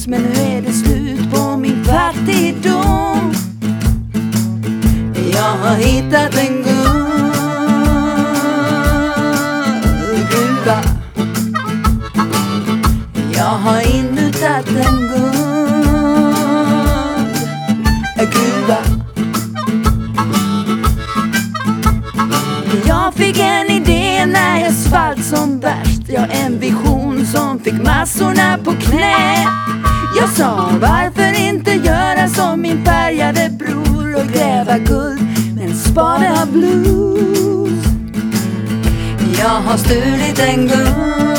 grus, men nu är det slut på min fattigdom. Jag har hittat en guldgruva. Jag har inmutat en guldgruva. Jag fick en idé när jag svalt som värst. Jag en vision som fick massorna på knä. Jag sa, varför inte göra som min färgade bror och gräva guld med en spade av blues. Jag har stulit en guld